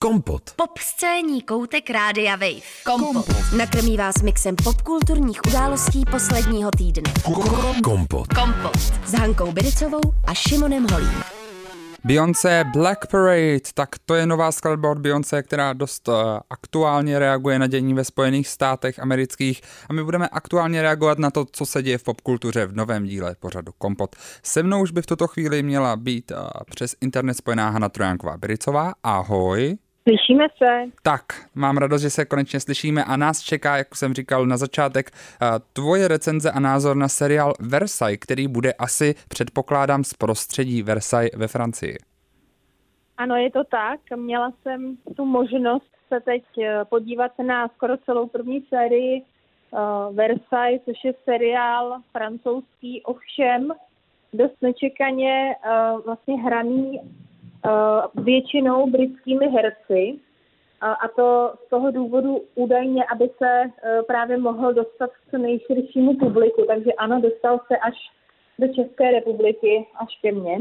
Kompot. Pop scéní koutek Rádia Wave. Kompot. Nakrmí vás mixem popkulturních událostí posledního týdne. Kompot. S Hankou Bidicovou a Šimonem Holím. Beyoncé Black Parade, tak to je nová skladba od Beyoncé, která dost aktuálně reaguje na dění ve Spojených státech amerických a my budeme aktuálně reagovat na to, co se děje v popkultuře v novém díle pořadu Kompot. Se mnou už by v tuto chvíli měla být přes internet spojená Hana Trojanková-Bidicová. Ahoj. Slyšíme se. Tak, mám radost, že se konečně slyšíme a nás čeká, jak jsem říkal na začátek, tvoje recenze a názor na seriál Versailles, který bude asi, předpokládám, z prostředí Versailles ve Francii. Ano, je to tak. Měla jsem tu možnost se teď podívat na skoro celou první sérii Versailles, což je seriál francouzský, ovšem dost nečekaně vlastně hraný většinou britskými herci a to z toho důvodu údajně, aby se právě mohl dostat k co nejširšímu publiku. Takže ano, dostal se až do České republiky, až ke mně.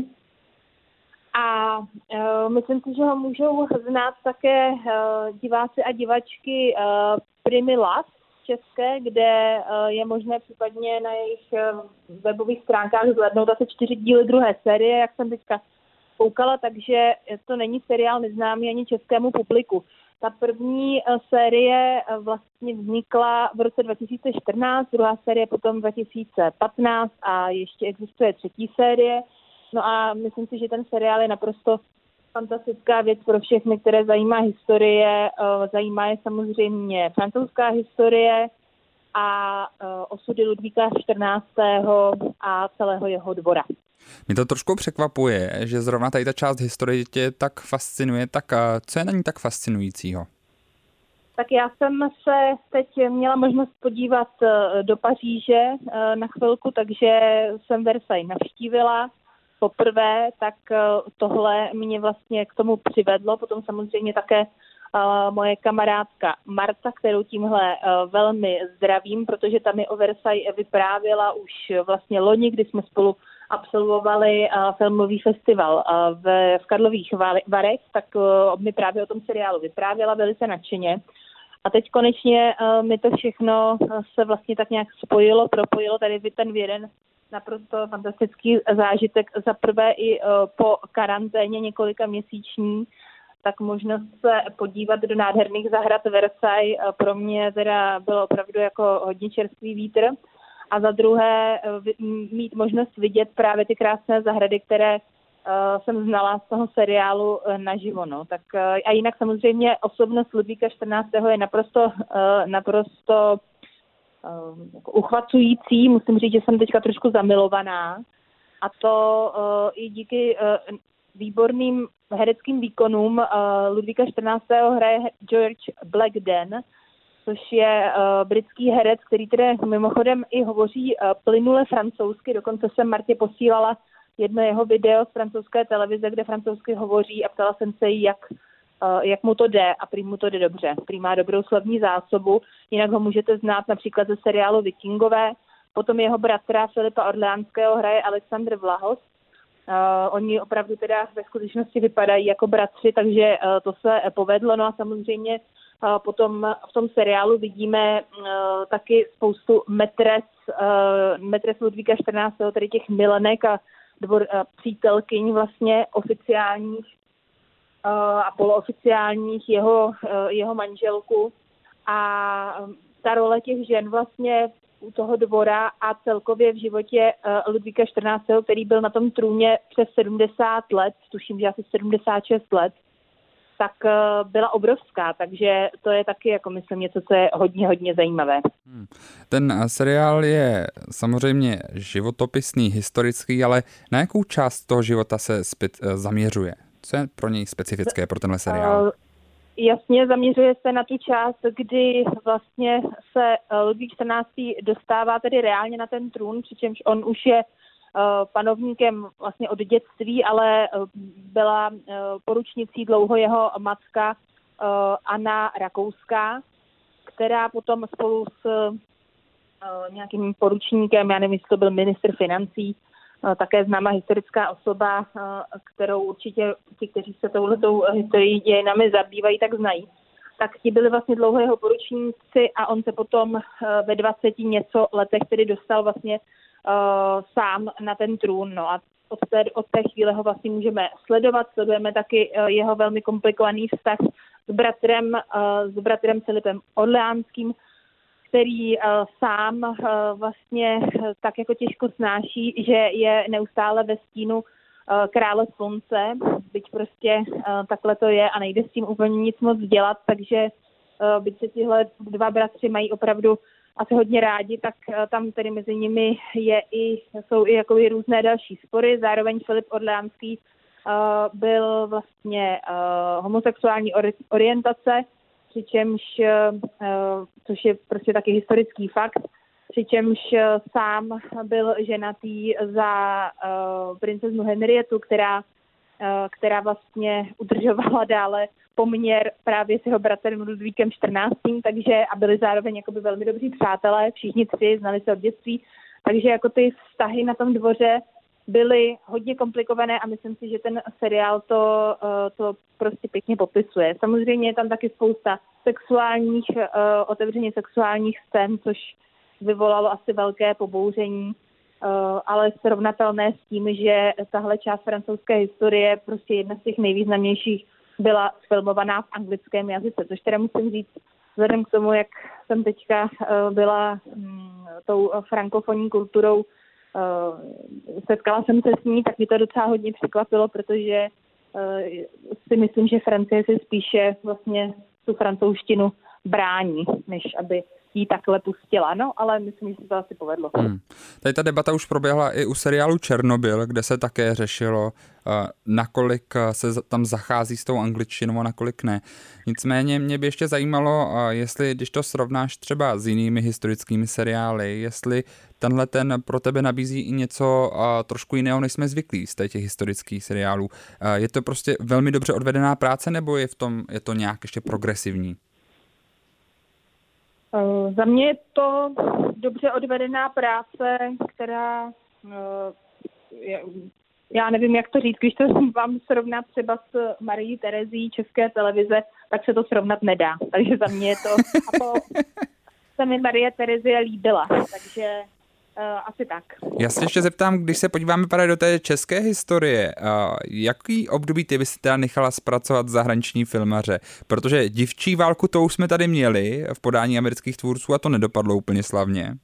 A myslím si, že ho můžou znát také diváci a divačky Primy Love české, kde je možné případně na jejich webových stránkách zhlédnout asi 4 díly druhé série, jak jsem teďka koukala, takže to není seriál neznámý ani českému publiku. Ta první série vlastně vznikla v roce 2014, druhá série potom 2015 a ještě existuje třetí série. No a myslím si, že ten seriál je naprosto fantastická věc pro všechny, které zajímá historie. Zajímá je samozřejmě francouzská historie a osudy Ludvíka XIV. A celého jeho dvora. Mě to trošku překvapuje, že zrovna tady ta část historie tě tak fascinuje, tak co je na ní tak fascinujícího? Tak já jsem se teď měla možnost podívat do Paříže na chvilku, takže jsem Versailles navštívila poprvé, tak tohle mě vlastně k tomu přivedlo. Potom samozřejmě také moje kamarádka Marta, kterou tímhle velmi zdravím, protože tam mi o Versailles vyprávěla už vlastně loni, kdy jsme spolu absolvovali filmový festival v Karlových Varech, tak mi právě o tom seriálu vyprávěla velice nadšeně. A teď konečně mi to všechno se vlastně tak nějak propojilo tady ten v jeden naprosto fantastický zážitek. Za prvé i po karanténě několika měsíční, tak možnost se podívat do nádherných zahrad Versailles pro mě teda bylo opravdu jako hodně čerstvý vítr. A za druhé mít možnost vidět právě ty krásné zahrady, které jsem znala z toho seriálu naživo. No. Tak, a jinak samozřejmě osobnost Ludvíka XIV. Je naprosto uchvacující. Musím říct, že jsem teďka trošku zamilovaná. A to i díky výborným hereckým výkonům. Ludvíka XIV. Hraje George Blackden, což je britský herec, který tedy mimochodem i hovoří plynule francouzsky. Dokonce jsem Martě posílala jedno jeho video z francouzské televize, kde francouzsky hovoří a ptala jsem se jí, jak mu to jde a prý mu to jde dobře. Prý má dobrou slovní zásobu, jinak ho můžete znát například ze seriálu Vikingové. Potom jeho bratra Filipa Orleánského hraje Alexandr Vlahos. Oni opravdu teda ve skutečnosti vypadají jako bratři, takže to se povedlo. No a samozřejmě potom v tom seriálu vidíme taky spoustu metres Ludvíka XIV., tedy těch milenek a přítelkyň vlastně oficiálních a polooficiálních jeho manželku. A ta role těch žen vlastně u toho dvora a celkově v životě Ludvíka XIV., který byl na tom trůně přes 70 let, tuším, že asi 76 let, tak byla obrovská, takže to je taky, jako myslím, něco, co je hodně zajímavé. Ten seriál je samozřejmě životopisný, historický, ale na jakou část toho života se zaměřuje? Co je pro něj specifické, pro tenhle seriál? Jasně, zaměřuje se na tu část, kdy vlastně se Ludvík XIV. Dostává tedy reálně na ten trůn, přičemž on už je panovníkem vlastně od dětství, ale byla poručnicí dlouho jeho matka Anna Rakouská, která potom spolu s nějakým poručníkem, já nevím, jestli to byl ministr financí, také známá historická osoba, kterou určitě ti, kteří se touhletou historií dějinami zabývají, tak znají. Tak ti byli vlastně dlouho jeho poručníci a on se potom ve 20 něco letech tedy dostal vlastně sám na ten trůn. No a od té chvíle ho vlastně můžeme sledovat. Sledujeme taky jeho velmi komplikovaný vztah s bratrem Filipem Orleánským, který sám vlastně tak jako těžko snáší, že je neustále ve stínu krále slunce, byť prostě takhle to je a nejde s tím úplně nic moc dělat, takže byť se tihle dva bratři mají opravdu asi hodně rádi, tak tam tedy mezi nimi jsou i jako různé další spory. Zároveň Filip Orleánský byl vlastně homosexuální orientace, přičemž, což je prostě taky historický fakt, přičemž sám byl ženatý za princeznu Henrietu, která vlastně udržovala dále poměr právě s jeho bratrem Ludvíkem XIV, takže a byli zároveň jakoby velmi dobří přátelé, všichni tři znali se od dětství, takže jako ty vztahy na tom dvoře byly hodně komplikované a myslím si, že ten seriál to prostě pěkně popisuje. Samozřejmě je tam taky spousta otevřeně sexuálních scén, což vyvolalo asi velké pobouření, ale srovnatelné s tím, že tahle část francouzské historie, prostě jedna z těch nejvýznamnějších, byla filmovaná v anglickém jazyce, což teda musím říct, vzhledem k tomu, jak jsem teďka byla tou frankofonní kulturou, setkala jsem se s ní, tak mi to docela hodně překvapilo, protože si myslím, že Francie si spíše vlastně tu francouzštinu brání, než aby jí takhle pustila, no, ale myslím, že se to asi povedlo. Tady ta debata už proběhla i u seriálu Černobyl, kde se také řešilo, nakolik se tam zachází s tou angličtinou a nakolik ne. Nicméně mě by ještě zajímalo, jestli, když to srovnáš třeba s jinými historickými seriály, jestli tenhle ten pro tebe nabízí i něco trošku jiného, než jsme zvyklí z těch historických seriálů. Je to prostě velmi dobře odvedená práce, nebo je to nějak ještě progresivní? Za mě je to dobře odvedená práce, která, já nevím, jak to říct, když to vám srovnat třeba s Marií Terezí České televize, tak se to srovnat nedá. Takže za mě je to, a to se mi Marie Terezie líbila, takže asi tak. Já se ještě zeptám, když se podíváme právě do té české historie, jaký období ty bys teda nechala zpracovat zahraniční filmaře? Protože Dívčí válku to už jsme tady měli v podání amerických tvůrců a to nedopadlo úplně slavně.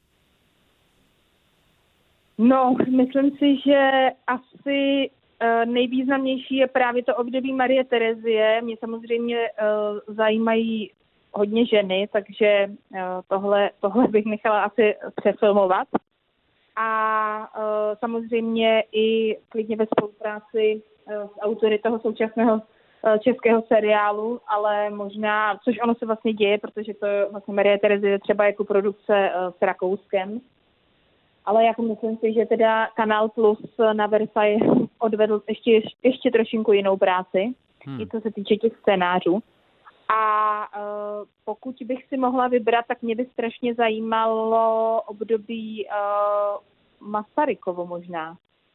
No, myslím si, že asi nejvýznamnější je právě to období Marie Terezie. Mě samozřejmě zajímají hodně ženy, takže tohle bych nechala asi přefilmovat. A samozřejmě i klidně ve spolupráci s autory toho současného českého seriálu, ale možná, což ono se vlastně děje, protože to je vlastně Marie Terezie třeba jako produkce s Rakouskem. Ale jako myslím si, že teda Kanál Plus na Versailles odvedl ještě trošinku jinou práci, i co se týče těch scénářů. A pokud bych si mohla vybrat, tak mě by strašně zajímalo období Masarykovo možná.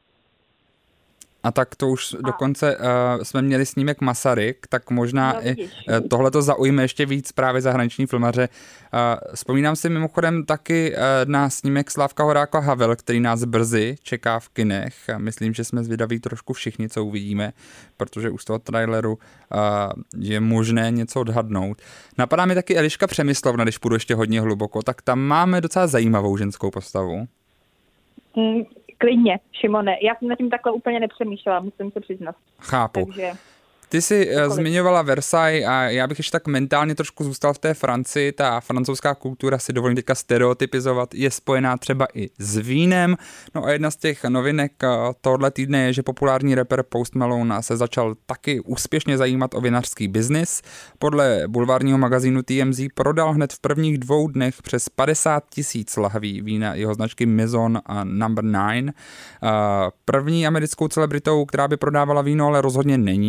A tak to už dokonce jsme měli snímek Masaryk, tak možná i tohle to zaujme ještě víc právě zahraniční filmaře. Vzpomínám si mimochodem taky na snímek Slávka Horáka Havel, který nás brzy čeká v kinech. Myslím, že jsme zvědaví trošku všichni, co uvidíme, protože už z toho traileru je možné něco odhadnout. Napadá mi taky Eliška Přemyslovna, když půjdu ještě hodně hluboko, tak tam máme docela zajímavou ženskou postavu. Klidně, Šimone. Já jsem nad tím takhle úplně nepřemýšlela, musím se přiznat. Chápu. Takže... Ty jsi zmiňovala Versailles a já bych ještě tak mentálně trošku zůstal v té Francii. Ta francouzská kultura, si dovolím teďka stereotypizovat, je spojená třeba i s vínem. No a jedna z těch novinek tohle týdne je, že populární rapper Post Malone se začal taky úspěšně zajímat o vinařský biznis. Podle bulvárního magazínu TMZ prodal hned v prvních 2 dnech přes 50 000 lahví vína jeho značky Maison No. 9. První americkou celebritou, která by prodávala víno, ale rozhodně není. V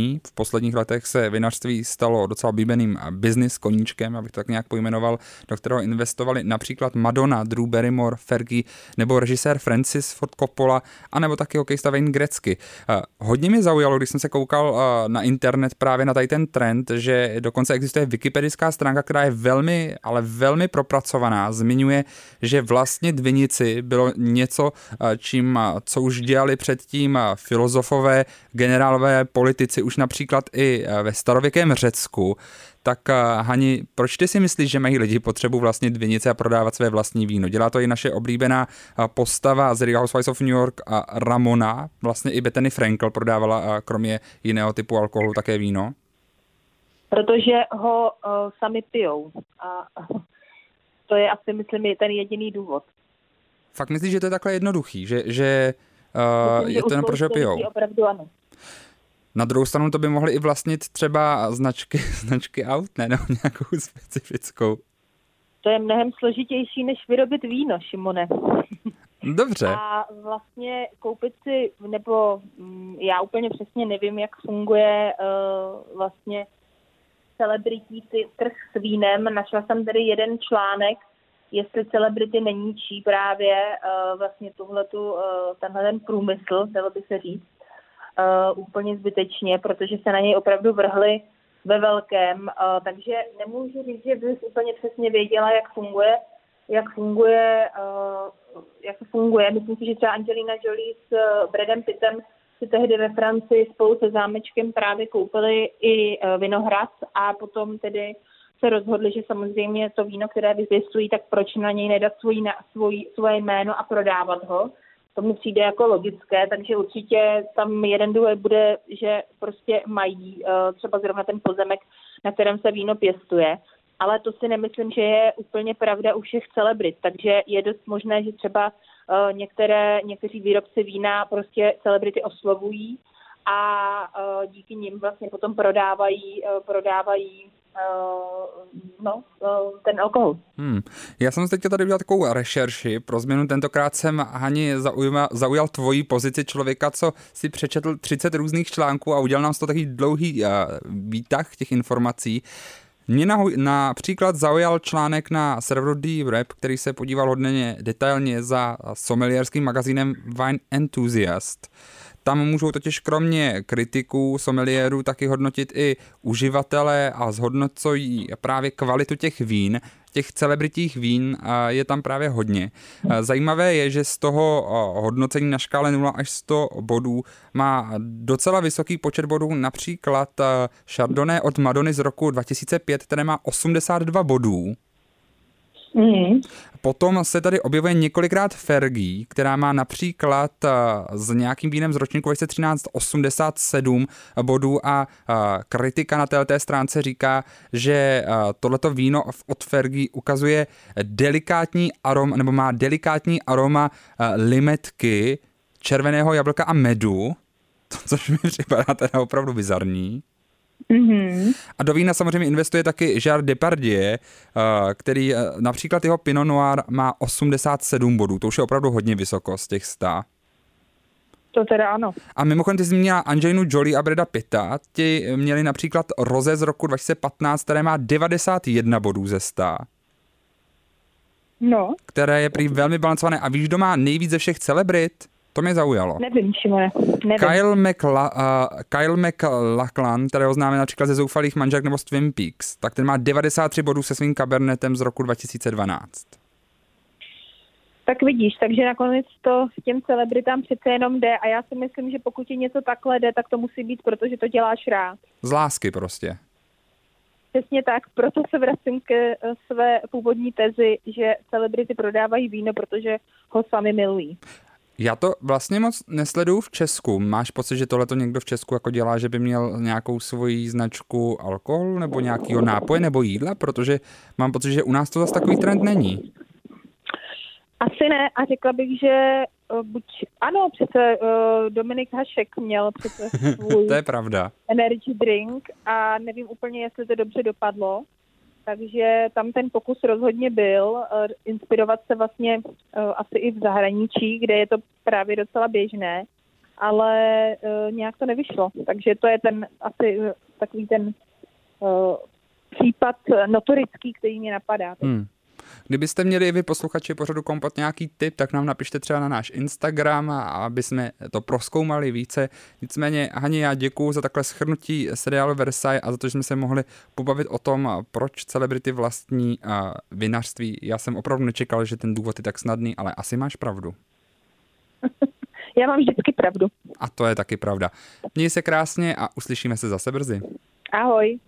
posledních letech se vinařství stalo docela oblíbeným business koníčkem, abych to tak nějak pojmenoval, do kterého investovali například Madonna, Drew Barrymore, Fergie nebo režisér Francis Ford Coppola, anebo taky hokejista Wayne Gretzky. Hodně mě zaujalo, když jsem se koukal na internet právě na tady ten trend, že dokonce existuje wikipedická stránka, která je velmi, ale velmi propracovaná. Zmiňuje, že vlastnit vinici bylo něco, co už dělali předtím filozofové, generálové, politici, už například i ve starověkém Řecku. Tak Hani, proč ty si myslíš, že mají lidi potřebu vlastnit vinice a prodávat své vlastní víno? Dělá to i naše oblíbená postava z Real Housewives of New York a Ramona, vlastně i Bethany Frankel prodávala kromě jiného typu alkoholu také víno? Protože ho sami pijou. A to je asi, myslím, ten jediný důvod. Fakt myslíš, že to je takhle jednoduchý? Že myslím, je to jenom proč ho pijou? Opravdu ano. Na druhou stranu to by mohli i vlastnit třeba značky aut, ne? Nebo nějakou specifickou. To je mnohem složitější, než vyrobit víno, Šimone. Dobře. A vlastně koupit si, nebo já úplně přesně nevím, jak funguje vlastně celebritní trh s vínem. Našla jsem tady jeden článek, jestli celebrity neníčí právě vlastně tenhle ten průmysl, dalo by se říct, úplně zbytečně, protože se na něj opravdu vrhli ve velkém. Takže nemůžu říct, že bych úplně přesně věděla, jak to funguje. Myslím si, že třeba Angelina Jolie s Bradem Pittem si tehdy ve Francii spolu se zámečkem právě koupili i vinohrad a potom tedy se rozhodli, že samozřejmě to víno, které vypěstují, tak proč na něj nedat svoje jméno a prodávat ho. To mi přijde jako logické, takže určitě tam jeden důvod bude, že prostě mají třeba zrovna ten pozemek, na kterém se víno pěstuje. Ale to si nemyslím, že je úplně pravda u všech celebrit, takže je dost možné, že třeba někteří výrobci vína prostě celebrity oslovují a díky nim vlastně potom prodávají ten alkohol. Já jsem teď tady udělal takovou rešerši. Pro změnu tentokrát jsem, Hani, zaujal tvoji pozici člověka, co si přečetl 30 různých článků a udělal nám z toho takový dlouhý výtah těch informací. Mě například zaujal článek na serveru D-Rap, který se podíval hodně detailně za sommeliérským magazínem Wine Enthusiast. Tam můžou totiž kromě kritiků, sommeliérů taky hodnotit i uživatelé a zhodnocují právě kvalitu těch vín. Těch celebritních vín je tam právě hodně. Zajímavé je, že z toho hodnocení na škále 0 až 100 bodů má docela vysoký počet bodů, například Chardonnay od Madony z roku 2005, které má 82 bodů. Potom se tady objevuje několikrát Fergie, která má například s nějakým vínem z ročníku 2013 87 bodů a kritika na této stránce říká, že tohleto víno od Fergie ukazuje delikátní aroma, nebo má delikátní aroma limetky, červeného jablka a medu, což mi připadá teda opravdu bizarní. A do vína samozřejmě investuje taky Gérard Depardieu, který například jeho Pinot Noir má 87 bodů, to už je opravdu hodně vysoko z těch 100. To teda ano. A mimochodem ty jsi zmínila Angelinu Jolie a Brada Pitta, ti měli například Rosé z roku 2015, které má 91 bodů ze 100. No. Které je prý velmi balancované. A víš, kdo má nejvíc ze všech celebrit? To mě zaujalo. Nevím, Šimone. Kyle MacLachlan, kterého známe například ze Zoufalých manželek nebo z Twin Peaks, tak ten má 93 bodů se svým Cabernetem z roku 2012. Tak vidíš, takže nakonec to těm celebritám přece jenom jde a já si myslím, že pokud ti něco takhle jde, tak to musí být, protože to děláš rád. Z lásky prostě. Přesně tak, proto se vracím ke své původní tezi, že celebrity prodávají víno, protože ho sami milují. Já to vlastně moc nesleduju v Česku. Máš pocit, že tohleto někdo v Česku jako dělá, že by měl nějakou svoji značku alkoholu nebo nějakýho nápoje nebo jídla? Protože mám pocit, že u nás to zase takový trend není. Asi ne a řekla bych, že ano, přece Dominik Hašek měl přece svůj to je pravda. energy drink a nevím úplně, jestli to dobře dopadlo. Takže tam ten pokus rozhodně byl inspirovat se vlastně asi i v zahraničí, kde je to právě docela běžné. ale nějak to nevyšlo. Takže to je ten asi takový ten případ notorický, který mě napadá. Kdybyste měli i vy posluchači pořadu Kompot nějaký tip, tak nám napište třeba na náš Instagram, aby jsme to prozkoumali více. Nicméně, Hani, já děkuju za takhle shrnutí seriálu Versailles a za to, že jsme se mohli pobavit o tom, proč celebrity vlastní vinařství. Já jsem opravdu nečekal, že ten důvod je tak snadný, ale asi máš pravdu. Já mám vždycky pravdu. A to je taky pravda. Měj se krásně a uslyšíme se zase brzy. Ahoj.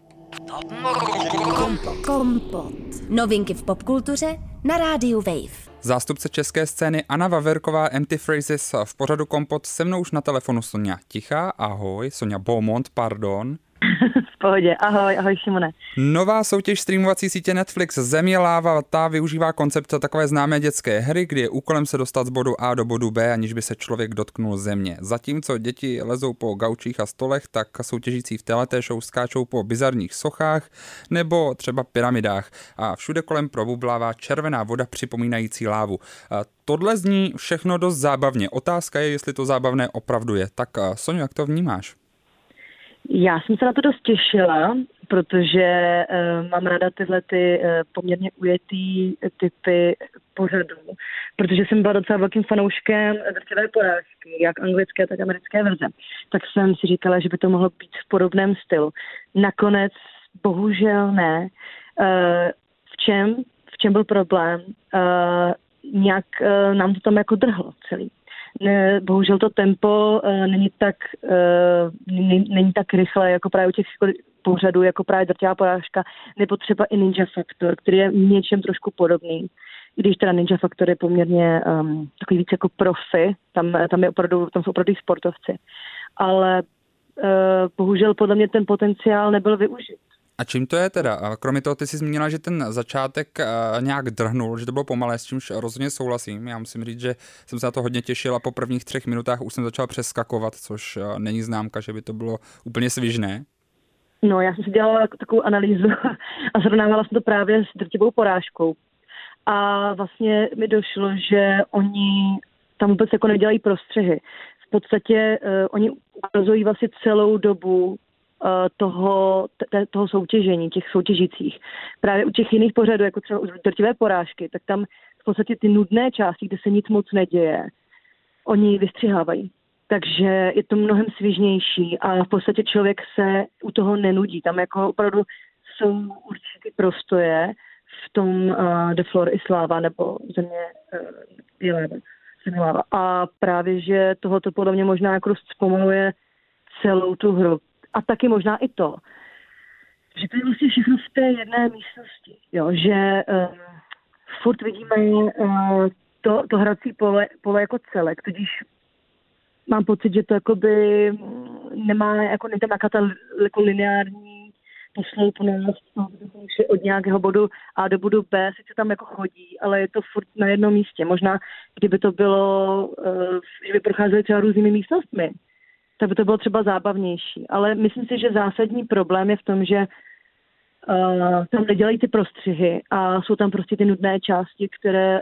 Kompot. Novinky v popkultuře na rádiu Wave. Zástupce české scény Anna Vaverková, Empty Phrases v pořadu Kompot, se mnou už na telefonu Sonja Tichá, ahoj, Sonja Beaumont, pardon. V pohodě, ahoj Šimone. Nová soutěž streamovací sítě Netflix Země láva, ta využívá koncept takové známé dětské hry, kdy je úkolem se dostat z bodu A do bodu B, aniž by se člověk dotknul země. Zatímco děti lezou po gaučích a stolech, tak soutěžící v téhleté show skáčou po bizarních sochách nebo třeba pyramidách a všude kolem probublává červená voda připomínající lávu. Tohle zní všechno dost zábavně. Otázka je, jestli to zábavné opravdu je. Tak Sonjo, jak to vnímáš? Já jsem se na to dost těšila, protože mám ráda tyhle poměrně ujetý typy pořadů, protože jsem byla docela velkým fanouškem drtivé porážky, jak anglické, tak americké verze. Tak jsem si říkala, že by to mohlo být v podobném stylu. Nakonec bohužel ne. V čem byl problém? Nějak nám to tam jako drhlo celý. Bohužel to tempo není tak rychle jako právě u těch pořadů, jako právě drtivá porážka, nebo třeba i Ninja Factor, který je něčem trošku podobný. I když teda Ninja Factor je poměrně takový víc jako profi, tam jsou opravdu sportovci. Ale bohužel podle mě ten potenciál nebyl využit. A čím to je teda? Kromě toho ty jsi zmínila, že ten začátek nějak drhnul, že to bylo pomalé, s čímž rozhodně souhlasím. Já musím říct, že jsem se na to hodně těšil a po prvních 3 minutách už jsem začal přeskakovat, což není známka, že by to bylo úplně svižné. No, já jsem si dělala takovou analýzu a srovnávala jsem to právě s drtivou porážkou. A vlastně mi došlo, že oni tam vůbec jako nedělají prostřehy. V podstatě oni ukazují vlastně celou dobu toho soutěžení, těch soutěžících. Právě u těch jiných pořadů, jako třeba u drtivé porážky, tak tam v podstatě ty nudné části, kde se nic moc neděje, oni vystřihávají. Takže je to mnohem svižnější a v podstatě člověk se u toho nenudí. Tam jako opravdu jsou určitý prostoje v tom The Floor is Lava nebo Země láva. A právě, že tohoto podle mě možná jako zpomaluje celou tu hru. A taky možná i to, že to je vlastně všechno v té jedné místnosti, jo? Že furt vidíme to hrací pole jako celek, tudíž mám pocit, že to jakoby není tam nějaká ta jako lineární posloupnost, od nějakého bodu A do bodu B, sice tam jako chodí, ale je to furt na jednom místě. Možná, kdyby to bylo, že by procházeli třeba různými místnostmi, tak by to bylo třeba zábavnější. Ale myslím si, že zásadní problém je v tom, že tam nedělají ty prostřihy a jsou tam prostě ty nudné části, které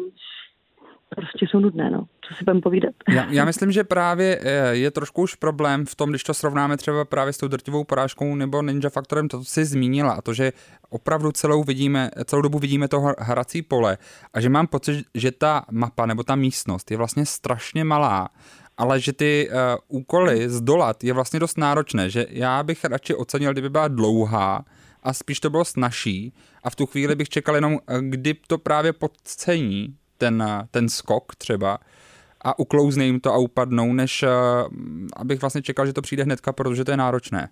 prostě jsou nudné, no. Co si budeme povídat. Já myslím, že právě je trošku už problém v tom, když to srovnáme třeba právě s tou drtivou porážkou nebo Ninja Factorem, to jsi zmínila, a to, že opravdu celou dobu vidíme to hrací pole a že mám pocit, že ta mapa nebo ta místnost je vlastně strašně malá, ale že ty úkoly zdolat je vlastně dost náročné, že já bych radši ocenil, kdyby byla dlouhá a spíš to bylo snazší a v tu chvíli bych čekal jenom, kdy to právě podcení ten skok třeba a uklouzne jim to a upadnou, než abych vlastně čekal, že to přijde hnedka, protože to je náročné.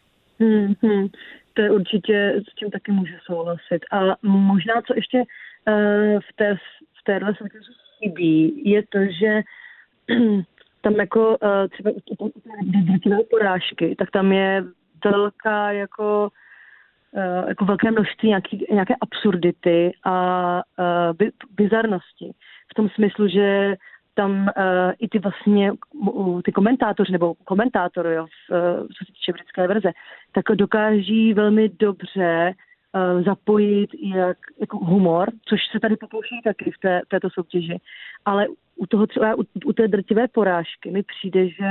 To je určitě, s tím taky můžu souhlasit. A možná, co ještě v téhle soutěži chybí, je to, že tam jako třeba u drtivé porážky, tak tam je velká jako velké množství nějaké absurdity a bizarnosti. V tom smyslu, že tam i ty komentátoři nebo komentátor, co se týče britské verze, tak dokáží velmi dobře zapojit jako humor, což se tady pokouší taky v této soutěži. Ale u toho třeba, u té drtivé porážky mi přijde, že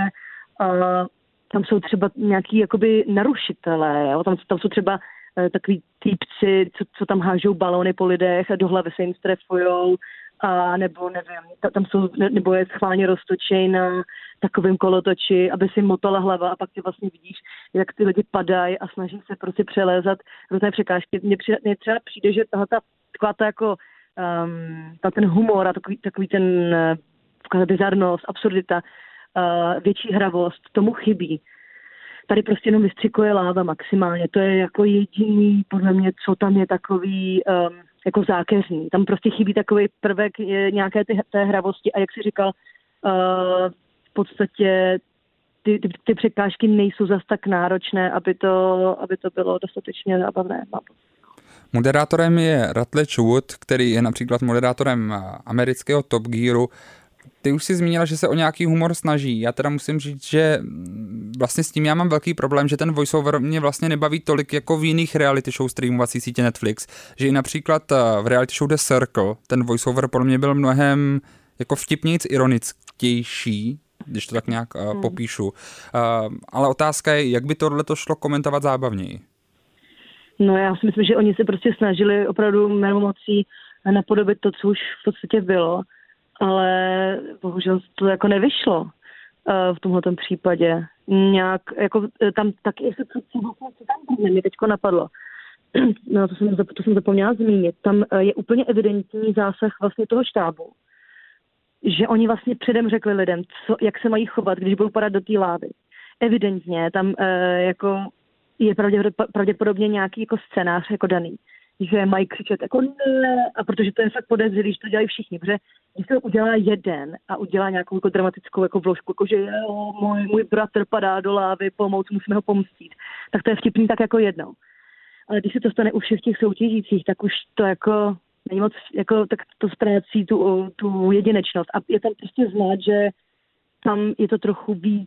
tam jsou třeba nějaký jakoby narušitelé, jo? Tam jsou třeba takový týpci, co tam hážou balóny po lidech a do hlavy se jim strefujou, a nebo nevím, tam jsou, nebo je schválně roztočej na takovým kolotoči, aby si motala hlava a pak ty vlastně vidíš, jak ty lidi padají a snaží se prostě přelézat různé překážky. Mně třeba přijde, že taková ta jako ten humor a takový ten taková bizarnost, absurdita, větší hravost, tomu chybí. Tady prostě jenom vystřikuje láva maximálně. To je jako jediný, podle mě, co tam je takový jako zákeřný. Tam prostě chybí takový prvek nějaké té hravosti a jak jsi říkal, v podstatě ty překážky nejsou zas tak náročné, aby to bylo dostatečně zábavné. Moderátorem je Rutledge Wood, který je například moderátorem amerického Top Gearu. Ty už si zmínila, že se o nějaký humor snaží. Já teda musím říct, že vlastně s tím já mám velký problém, že ten voiceover mě vlastně nebaví tolik jako v jiných reality show streamovací sítě Netflix, že i například v reality show The Circle ten voiceover pro mě byl mnohem jako vtipnějc ironičtější, když to tak nějak popíšu. Ale otázka je, jak by tohleto šlo komentovat zábavněji? No já si myslím, že oni se prostě snažili opravdu mermomocí napodobit to, co už v podstatě bylo. Ale bohužel to jako nevyšlo v tomhletom případě. Nějak, jako tam taky, co tam mě teďko napadlo. No, to jsem zapomněla zmínit. Tam je úplně evidentní zásah vlastně toho štábu. Že oni vlastně předem řekli lidem, jak se mají chovat, když budou padat do té lávy. Evidentně tam jako je pravděpodobně nějaký jako scénář jako daný. Že mají křičet jako ne, a protože to je fakt podezřelý, že to dělají všichni, protože když to udělá jeden a udělá nějakou jako dramatickou jako vložku, jako že jo, můj bratr padá do lávy, pomoc, musíme ho pomstít, tak to je vtipný tak jako jednou. Ale když se to stane u všech těch soutěžících, tak už to jako není moc, jako, tak to ztrácí tu jedinečnost. A je tam prostě znát, že tam je to trochu víc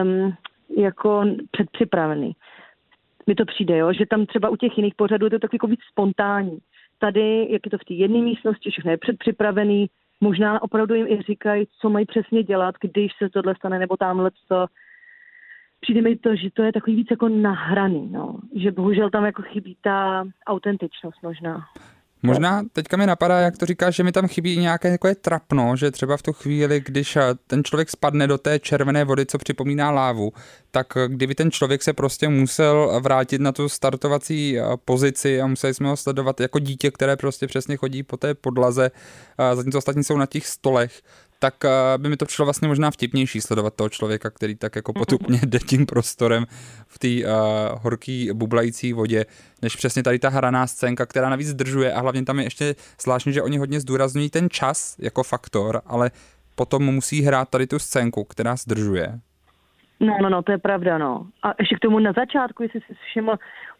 jako předpřipravený. Mi to přijde, jo? Že tam třeba u těch jiných pořadů je to takový jako víc spontánní. Tady, jak je to v té jedné místnosti, všechno je předpřipravený, možná opravdu jim i říkají, co mají přesně dělat, když se tohle stane, nebo tamhle to. Přijde mi to, že to je takový víc jako nahraný, no. Že bohužel tam jako chybí ta autentičnost možná. Možná teďka mi napadá, jak to říkáš, že mi tam chybí nějaké takové trapno, že třeba v tu chvíli, když ten člověk spadne do té červené vody, co připomíná lávu, tak kdyby ten člověk se prostě musel vrátit na tu startovací pozici a museli jsme ho sledovat jako dítě, které prostě přesně chodí po té podlaze, zatímco ostatní jsou na těch stolech, tak by mi to přišlo vlastně možná vtipnější sledovat toho člověka, který tak jako potupně jde tím prostorem v té horký bublající vodě, než přesně tady ta hraná scénka, která navíc zdržuje a hlavně tam je ještě zvláštní, že oni hodně zdůrazňují ten čas jako faktor, ale potom musí hrát tady tu scénku, která zdržuje. No, to je pravda, no. A ještě k tomu na začátku, jestli si všiml,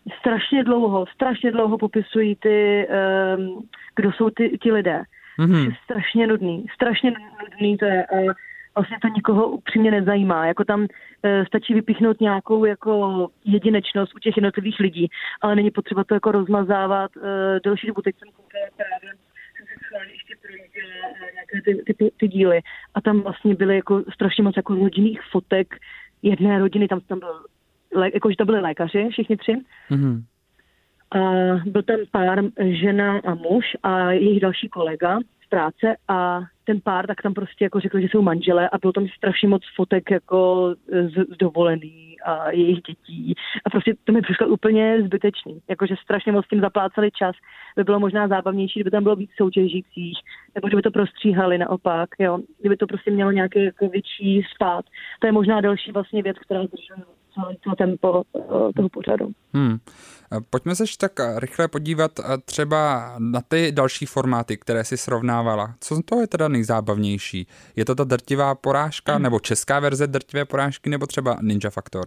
strašně dlouho popisují kdo jsou ti lidé. Mm-hmm. Strašně nudný to je. Vlastně to nikoho upřímně nezajímá. Jako tam stačí vypíchnout nějakou jako jedinečnost u těch jednotlivých lidí, ale není potřeba to jako rozmazávat delší dobu. Teď jsem koukala právě, jsem se schválně ještě projížděla nějaké ty díly a tam vlastně byly jako strašně moc jako rodinných fotek jedné rodiny, tam byl, jakože to byli lékaři, všichni tři. Mm-hmm. A byl tam pár, žena a muž a jejich další kolega z práce a ten pár tak tam prostě jako řekl, že jsou manželé a bylo tam strašně moc fotek jako z dovolený a jejich dětí a prostě to mi přišlo úplně zbytečný, jakože strašně moc tím zaplácali čas, by bylo možná zábavnější, kdyby tam bylo víc soutěžících, nebo kdyby to prostříhali naopak, jo, kdyby to prostě mělo nějaký jako větší spát. To je možná další vlastně věc, která zdržuje celé tempo toho pořadu. Pojďme se tak rychle podívat třeba na ty další formáty, které si srovnávala. Co z toho je teda nejzábavnější? Je to ta drtivá porážka, nebo česká verze drtivé porážky, nebo třeba Ninja Faktor?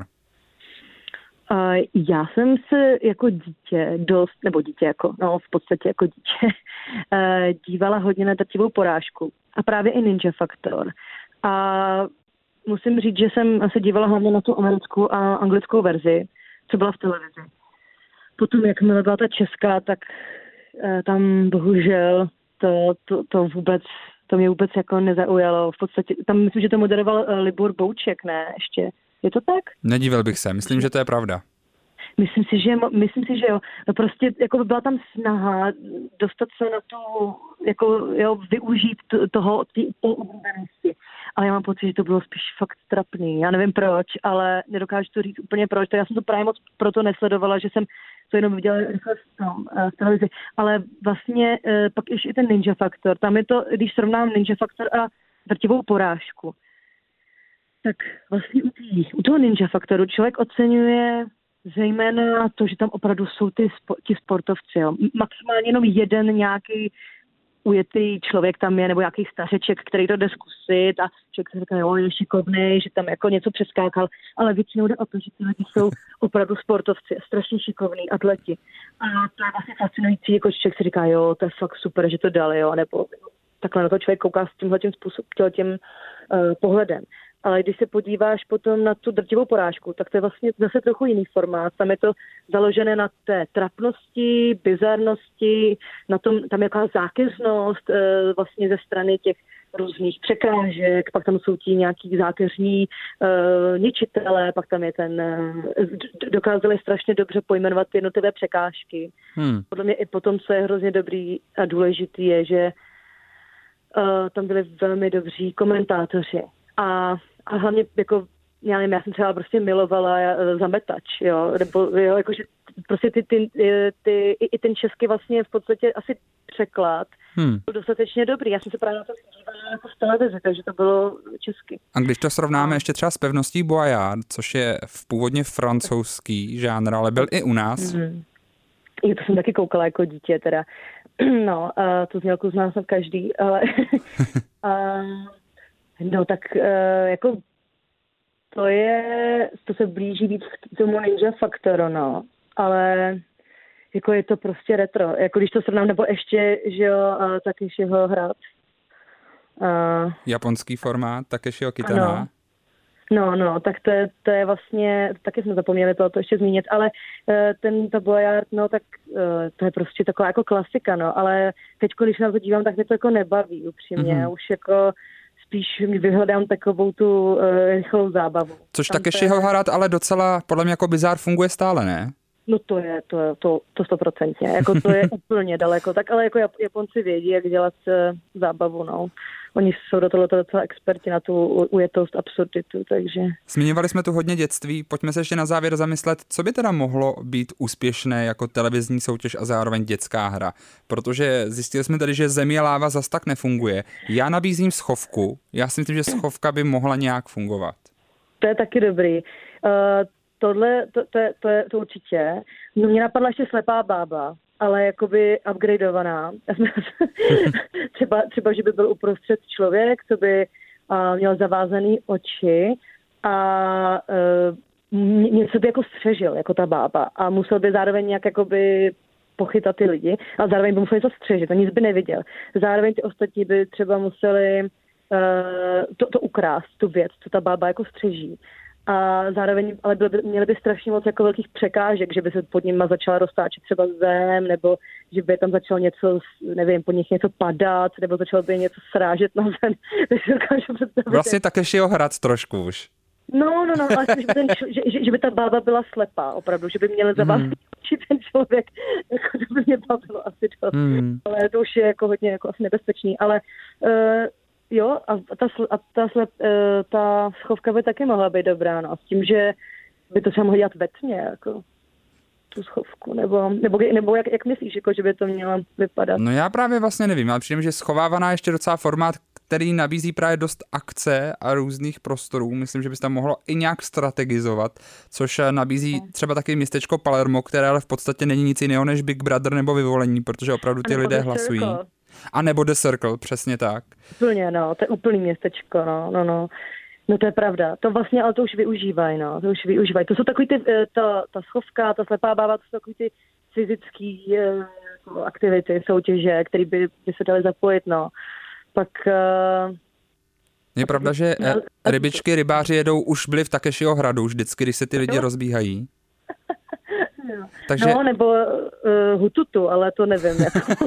Já jsem se jako dítě v podstatě jako dítě dívala hodně na drtivou porážku a právě i Ninja Faktor. A musím říct, že jsem se dívala hlavně na tu americkou a anglickou verzi, co byla v televizi. potom, jakmile byla ta česká, tak tam bohužel to vůbec, to mě vůbec jako nezaujalo. V podstatě, tam myslím, že to moderoval Libor Bouček, ne? Ještě. Je to tak? Nedivil bych se, myslím, že to je pravda. Myslím si, že jo. No prostě jako by byla tam snaha dostat se na to, jako jo, využít toho, té oblíbenosti. Ale já mám pocit, že to bylo spíš fakt trapný. Já nevím proč, ale nedokážu to říct úplně proč. Tak já jsem to právě moc proto nesledovala, že jsem to jenom viděla rychle v televizi. Ale vlastně pak ještě i ten Ninja Faktor. Tam je to, když srovnám Ninja Faktor a Drtivou porážku, tak vlastně u toho Ninja Faktoru člověk oceňuje zejména to, že tam opravdu jsou ti sportovci. Jo. Maximálně jenom jeden nějaký ujetý člověk tam je, nebo nějaký stařeček, který to jde zkusit a člověk se říká, jo, je šikovnej, že tam jako něco přeskákal, ale většinou jde o to, že ty lidi jsou opravdu sportovci, strašně šikovní atleti. A to je vlastně fascinující, jako člověk si říká, jo, to je fakt super, že to dali, jo, nebo takhle na to člověk kouká s tímhletím způsobem, pohledem. Ale když se podíváš potom na tu Drtivou porážku, tak to je vlastně zase trochu jiný formát. Tam je to založené na té trapnosti, bizarnosti, na tom, tam je jaká zákeřnost vlastně ze strany těch různých překážek, pak tam jsou ti nějaký zákeřní ničitelé, pak tam je dokázali strašně dobře pojmenovat ty jednotlivé překážky. Podle mě i potom, co je hrozně dobrý a důležitý, je, že tam byli velmi dobří komentátoři. A hlavně jako, já nevím, já jsem třeba prostě milovala zametač, jo, nebo jo, jakože prostě i ten český vlastně v podstatě asi překlad byl dostatečně dobrý. Já jsem se právě na to dívala jako v televizi, takže to bylo česky. A když to srovnáme ještě třeba s pevností Boyard, což je původně francouzský žánr, ale byl i u nás. Jo, to jsem taky koukala jako dítě teda. No, tu znělku zná snad každý, ale no tak jako to se blíží víc k tomu Ninja Faktoru, no, ale jako je to prostě retro, jako když to srovnám, nebo ještě, že jo, Takeshiho hrad. Japonský formát, Takeshiho Kitana. No, tak to je vlastně, taky jsme zapomněli to ještě zmínit, ale ta Boyard, no tak to je prostě taková jako klasika, no, ale teď, když na to dívám, tak mě to jako nebaví upřímně, už jako spíš vyhledám takovou tu rychlou zábavu. Což Takeshiho hrad ale docela podle mě jako bizár funguje stále, ne? No to 100%, jako to je úplně daleko, tak ale jako Japonci vědí, jak dělat zábavu, no. Oni jsou do tohoto docela experti na tu ujetost, absurditu, takže... Zmiňovali jsme tu hodně dětství, pojďme se ještě na závěr zamyslet, co by teda mohlo být úspěšné jako televizní soutěž a zároveň dětská hra. Protože zjistili jsme tady, že Zemi a láva zas tak nefunguje. Já nabízím Schovku, já si myslím, že Schovka by mohla nějak fungovat. To je taky dobrý. To určitě. No, mě napadla ještě Slepá bába, ale jakoby upgradeovaná. třeba, že by byl uprostřed člověk, co by měl zavázaný oči a něco by jako střežil, jako ta bába. A musel by zároveň nějak jakoby pochytat ty lidi, a zároveň by musel něco střežit a nic by neviděl. Zároveň ty ostatní by třeba museli to ukrást, tu věc, co ta bába jako střeží. A zároveň ale měly by strašně moc jako velkých překážek, že by se pod nima začala roztáčet třeba zem, nebo že by tam začalo něco, nevím, pod nich něco padat, nebo začalo by něco srážet na zem. Vlastně Takeshiho hrad trošku už. No, ale že by ta bába byla slepá, opravdu, že by měla zavázat ten člověk, jako to by mě bavilo asi dost. Ale to už je jako hodně jako asi nebezpečný, ale jo, a ta Schovka by taky mohla být dobrá, no, s tím, že by to třeba mohlo dělat ve tmě, jako tu Schovku, nebo jak myslíš, jako, že by to mělo vypadat? No já právě vlastně nevím, ale přijím, že Schovávaná ještě docela formát, který nabízí právě dost akce a různých prostorů. Myslím, že by se tam mohlo i nějak strategizovat, což nabízí třeba taky městečko Palermo, které ale v podstatě není nic jiného než Big Brother nebo Vyvolení, protože opravdu ty lidé hlasují. A nebo The Circle, přesně tak. Úplně, no, to je úplný městečko, no. No to je pravda, to vlastně, ale to už využívají, no, to jsou takový ty, ta Schovka, ta Slepá bába, to jsou takový ty fyzický aktivity, soutěže, které by se daly zapojit, no. Pak... Je pravda, že rybičky, rybáři jedou, už byli v Takeshiho hradu, už vždycky, když se ty lidi rozbíhají. Takže... No, nebo hututu, ale to nevím.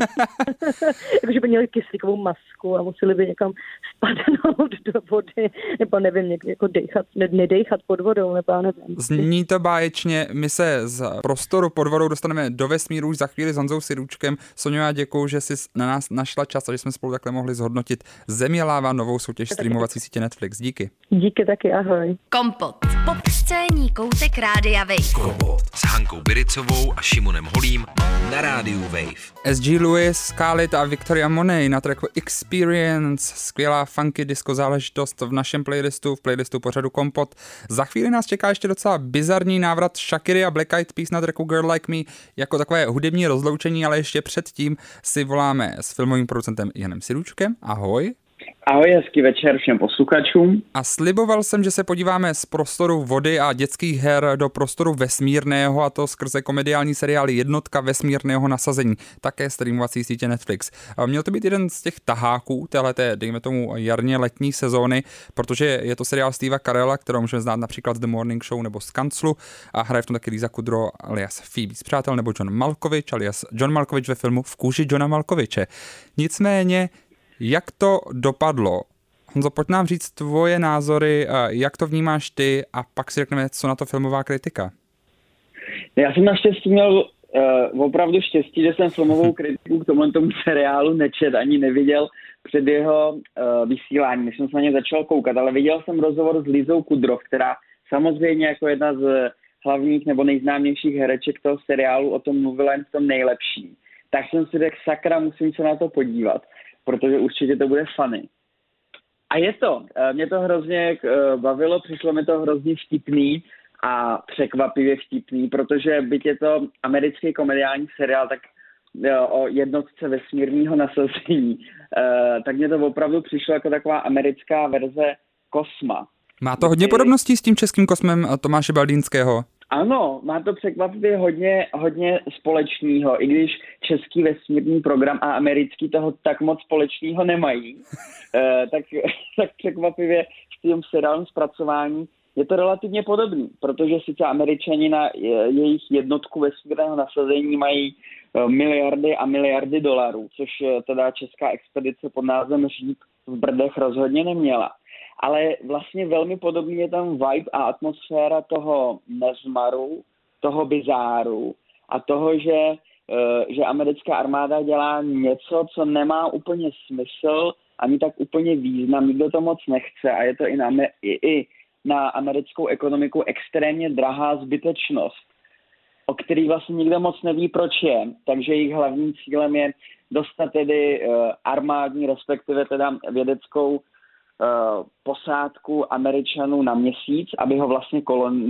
Jakože by měli kyslíkovou masku a museli by někam spadnout do vody, nebo nevím, jako nedejchat pod vodou, nebo já nevím. Zní to báječně, my se z prostoru pod vodou dostaneme do vesmíru už za chvíli s Honzou Sirůčkem. Soňo, já děkuju, že jsi na nás našla čas a že jsme spolu takhle mohli zhodnotit Země láva, novou soutěž streamovací sítě Netflix. Díky. Díky taky, ahoj. Kompot. Popscénní koutek Rádia Wave. Kompot s Hankou Biricovou a Šimonem Holím na Rádiu Wave. SG Lewis, Khalid a Victoria Monet na tracku Experience. Skvělá funky disco záležitost v našem playlistu, v playlistu pořadu Kompot. Za chvíli nás čeká ještě docela bizarní návrat Shakiry a Black Eyed Peas na tracku Girl Like Me jako takové hudební rozloučení, ale ještě předtím si voláme s filmovým producentem Janem Sirůčkem. Ahoj. Ahoj, hezký večer všem posluchačům. A sliboval jsem, že se podíváme z prostoru vody a dětských her do prostoru vesmírného, a to skrze komediální seriál Jednotka vesmírného nasazení, také streamovací sítě Netflix. Měl to být jeden z těch taháků téhleté, dejme tomu, jarně letní sezóny, protože je to seriál Steva Carella, kterou můžeme znát například z The Morning Show nebo z Kanclu, a hraje v tom taky Lisa Kudrow alias Phoebe z Přátel nebo John Malkovich alias John Malkovich ve filmu V kůži Johna Malkoviče. Nicméně, jak to dopadlo? Honzo, pojď nám říct tvoje názory, jak to vnímáš ty, a pak si řekneme, co na to filmová kritika. Já jsem naštěstí měl opravdu štěstí, že jsem filmovou kritiku k tomu seriálu nečet ani neviděl před jeho vysíláním, než jsem se na ně začal koukat, ale viděl jsem rozhovor s Lisou Kudrow, která samozřejmě jako jedna z hlavních nebo nejznámějších hereček toho seriálu o tom mluvila jen v tom nejlepším. Tak jsem si řekl, sakra, musím se na to podívat, protože určitě to bude funny. A je to. Mě to hrozně bavilo, přišlo mi to hrozně vtipný a překvapivě vtipný, protože byť je to americký komediální seriál, tak o jednotce vesmírného nasazení, tak mě to opravdu přišlo jako taková americká verze Kosma. Má to hodně podobností s tím českým Kosmem Tomáše Baldýnského? Ano, má to překvapivě hodně společného, i když český vesmírný program a americký toho tak moc společného nemají, tak překvapivě s tím seriálem zpracování je to relativně podobný, protože sice Američani na jejich jednotku vesmírného nasazení mají miliardy a miliardy dolarů, což teda česká expedice pod názvem Říp v Brdech rozhodně neměla. Ale vlastně velmi podobný je tam vibe a atmosféra toho nezmaru, toho bizáru a toho, že americká armáda dělá něco, co nemá úplně smysl, ani tak úplně význam, nikdo to moc nechce a je to i na americkou ekonomiku extrémně drahá zbytečnost, o který vlastně nikdo moc neví, proč je. Takže jejich hlavním cílem je dostat tedy armádní, respektive teda vědeckou posádku Američanů na Měsíc, aby ho vlastně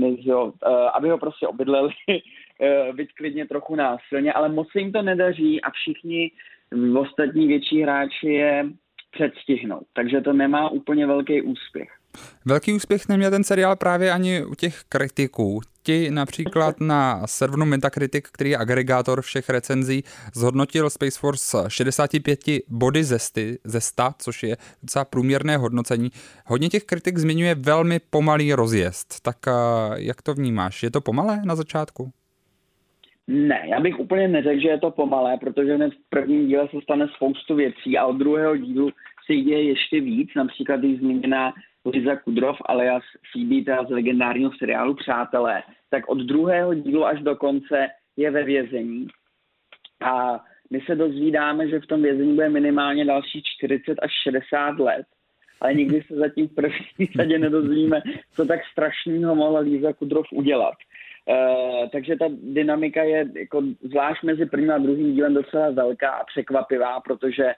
aby ho prostě obydleli, byť klidně trochu násilně, ale moc se jim to nedaří a všichni ostatní větší hráči je předstihnou. Takže to nemá úplně velký úspěch. Velký úspěch neměl ten seriál právě ani u těch kritiků. Ti například na serveru Metacritic, který je agregátor všech recenzí, zhodnotil Space Force 65 body ze 100, což je docela průměrné hodnocení. Hodně těch kritik zmiňuje velmi pomalý rozjezd. Tak jak to vnímáš? Je to pomalé na začátku? Ne, já bych úplně neřekl, že je to pomalé, protože hned v prvním díle se stane spoustu věcí a od druhého dílu se děje ještě víc, například když zmíněná Lisa Kudrow alias Phoebe, teda z legendárního seriálu Přátelé, tak od druhého dílu až do konce je ve vězení. A my se dozvídáme, že v tom vězení bude minimálně další 40 až 60 let, ale nikdy se zatím v první řadě nedozvíme, co tak strašného mohla Lisa Kudrow udělat. Takže ta dynamika je jako zvlášť mezi prvním a druhým dílem docela velká a překvapivá, protože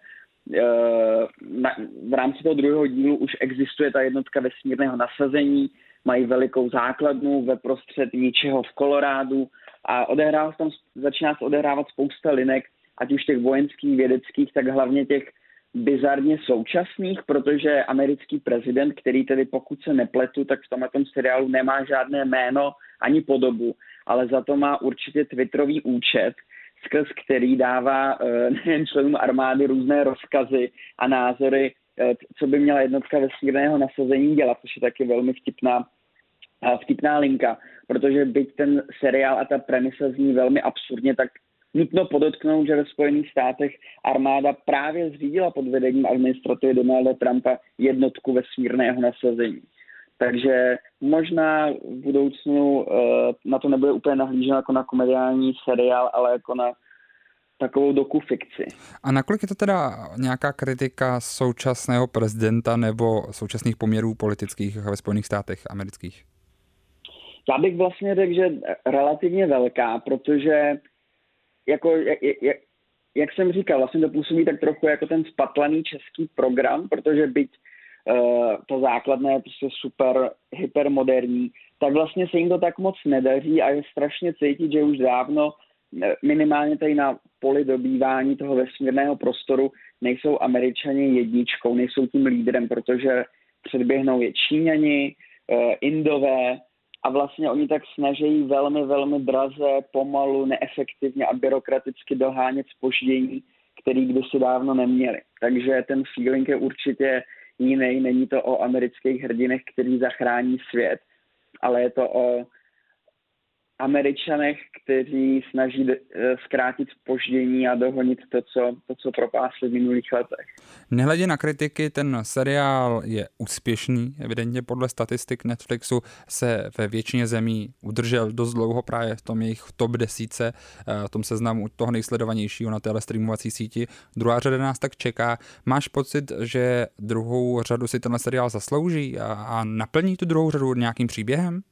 v rámci toho druhého dílu už existuje ta jednotka vesmírného nasazení, mají velikou základnu ve prostřed ničeho v Kolorádu a začíná se odehrávat spousta linek, ať už těch vojenských, vědeckých, tak hlavně těch bizarně současných, protože americký prezident, který tedy pokud se nepletu, tak v tomhle seriálu nemá žádné jméno ani podobu, ale za to má určitě twitterový účet, skrz který dává nejen členům armády různé rozkazy a názory, co by měla jednotka vesmírného nasazení dělat, což je taky velmi vtipná vtipná linka, protože byť ten seriál a ta premisa zní velmi absurdně, tak nutno podotknout, že ve Spojených státech armáda právě zřídila pod vedením administrativy Donalda Trumpa jednotku vesmírného nasazení. Takže možná v budoucnu na to nebude úplně nahlíženo jako na komediální seriál, ale jako na takovou dokufikci. A nakolik je to teda nějaká kritika současného prezidenta nebo současných poměrů politických ve Spojených státech amerických? Já bych vlastně řekl, že relativně velká, protože jako, jak jsem říkal, vlastně to působí tak trochu jako ten spatlaný český program, protože byť to základné je prostě super hypermoderní, tak vlastně se jim to tak moc nedaří a je strašně cítit, že už dávno minimálně tady na poli dobývání toho vesmírného prostoru nejsou Američani jedničkou, nejsou tím lídrem, protože předběhnou je Číňani, Indové a vlastně oni tak snaží velmi, velmi draze, pomalu, neefektivně a byrokraticky dohánět zpoždění, který kdysi dávno neměli. Takže ten feeling je určitě jiný, není to o amerických hrdinech, kteří zachrání svět, ale je to o Američanech, kteří snaží zkrátit zpoždění a dohonit to, co propásli v minulých letech. Nehledě na kritiky, ten seriál je úspěšný. Evidentně podle statistik Netflixu se ve většině zemí udržel dost dlouho právě v tom jejich top 10, v tom seznamu toho nejsledovanějšího na téhle streamovací síti. Druhá řada nás tak čeká. Máš pocit, že druhou řadu si tenhle seriál zaslouží a naplní tu druhou řadu nějakým příběhem?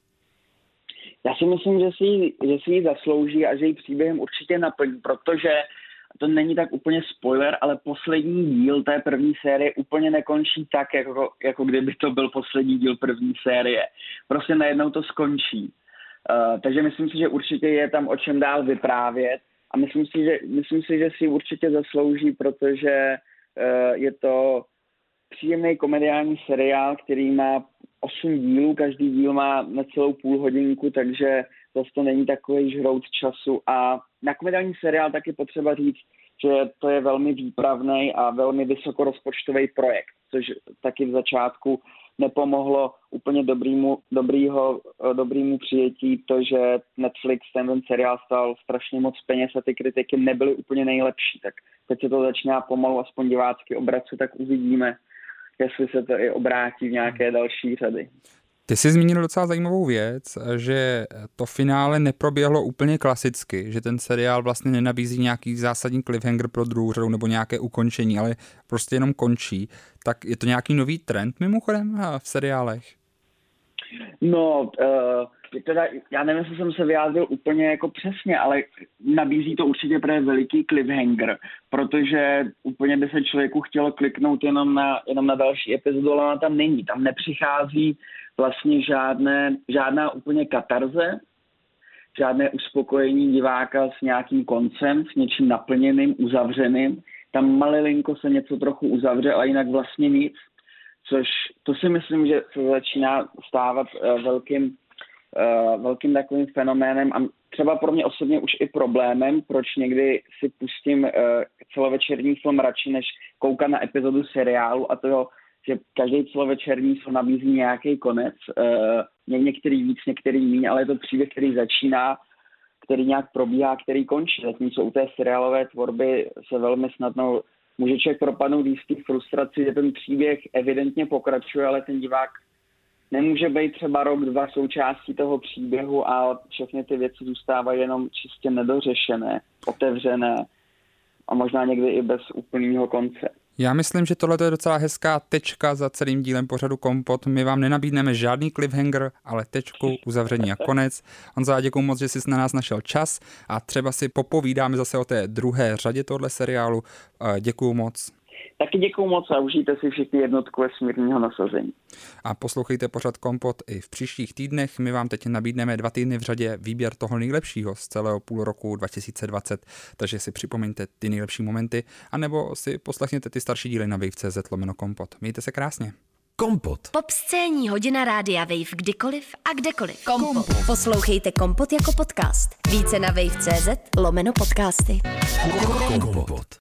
Já si myslím, že si ji zaslouží a že ji příběhem určitě naplní, protože to není tak úplně spoiler, ale poslední díl té první série úplně nekončí tak, jako kdyby to byl poslední díl první série. Prostě najednou to skončí. Takže myslím si, že určitě je tam o čem dál vyprávět a myslím si, že si ji určitě zaslouží, protože je to příjemný komediální seriál, který má 8 dílů, každý díl má necelou půl hodinku, takže zase to není takový žrout času. A na komediální seriál taky potřeba říct, že to je velmi výpravný a velmi vysokorozpočtový projekt, což taky v začátku nepomohlo úplně dobrýmu přijetí to, že Netflix ten seriál stál strašně moc peněz a ty kritiky nebyly úplně nejlepší. Tak teď se to začíná pomalu aspoň divácky obracet, tak uvidíme, jestli se to i obrátí v nějaké další řady. Ty jsi zmínil docela zajímavou věc, že to finále neproběhlo úplně klasicky, že ten seriál vlastně nenabízí nějaký zásadní cliffhanger pro druhou řadu nebo nějaké ukončení, ale prostě jenom končí. Tak je to nějaký nový trend mimochodem v seriálech? No, teda, já nevím, jestli jsem se vyjádřil úplně jako přesně, ale nabízí to určitě právě veliký cliffhanger, protože úplně by se člověku chtělo kliknout jenom na další epizodu, ale ona tam není. Tam nepřichází vlastně žádná úplně katarze, žádné uspokojení diváka s nějakým koncem, s něčím naplněným, uzavřeným. Tam malilinko se něco trochu uzavře, ale jinak vlastně nic. Což to si myslím, že se začíná stávat velkým takovým fenoménem a třeba pro mě osobně už i problémem, proč někdy si pustím celovečerní film radši, než koukat na epizodu seriálu a to, že každý celovečerní film nabízí nějaký konec, některý víc, některý míň, ale je to příběh, který začíná, který nějak probíhá, který končí. Zatímco u té seriálové tvorby se velmi snadno může člověk propadnout jistý frustraci, že ten příběh evidentně pokračuje, ale ten divák nemůže být třeba rok, 2 součástí toho příběhu a všechny ty věci zůstávají jenom čistě nedořešené, otevřené a možná někdy i bez úplného konce. Já myslím, že tohle je docela hezká tečka za celým dílem pořadu Kompot. My vám nenabídneme žádný cliffhanger, ale tečku, uzavření a konec. Honzo, děkuju moc, že jsi na nás našel čas a třeba si popovídáme zase o té druhé řadě tohle seriálu. Děkuju moc. Taky děkuju moc a užijte si všichni jednotku vesmírného nasazení. A poslouchejte pořad Kompot i v příštích týdnech. My vám teď nabídneme 2 týdny v řadě výběr toho nejlepšího z celého půl roku 2020, takže si připomeňte ty nejlepší momenty, anebo si poslechněte ty starší díly na wave.cz/kompot. Mějte se krásně. Kompot. Popscénní hodina rádia Wave kdykoliv a kdekoliv. Kompot. Poslouchejte Kompot jako podcast. Více na wave.cz/podcasty. Kompot.